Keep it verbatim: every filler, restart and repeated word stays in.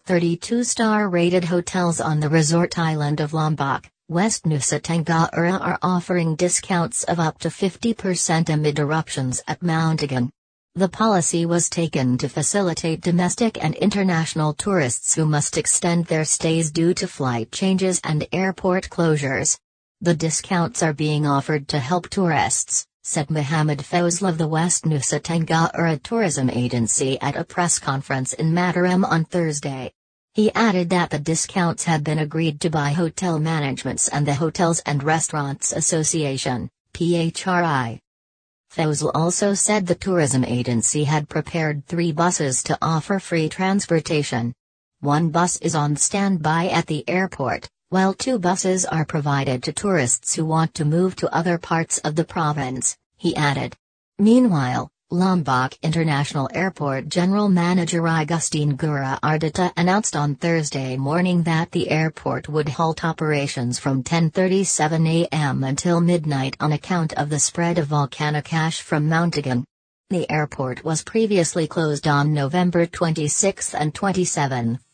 thirty-two star rated hotels on the resort island of Lombok, West Nusa Tenggara are offering discounts of up to fifty percent amid eruptions at Mount Agung. The policy was taken to facilitate domestic and international tourists who must extend their stays due to flight changes and airport closures. The discounts are being offered to help tourists, said Muhammad Fawzl of the West Nusa Tenggara Tourism Agency at a press conference in Mataram on Thursday. He added that the discounts had been agreed to by hotel managements and the Hotels and Restaurants Association, P H R I. Fawzl also said the tourism agency had prepared three buses to offer free transportation. One bus is on standby at the airport, while two buses are provided to tourists who want to move to other parts of the province, he added. Meanwhile, Lombok International Airport General Manager Augustine Gura Ardita announced on Thursday morning that the airport would halt operations from ten thirty-seven a m until midnight on account of the spread of volcanic ash from Mount Agung. The airport was previously closed on November twenty-sixth and twenty-seventh.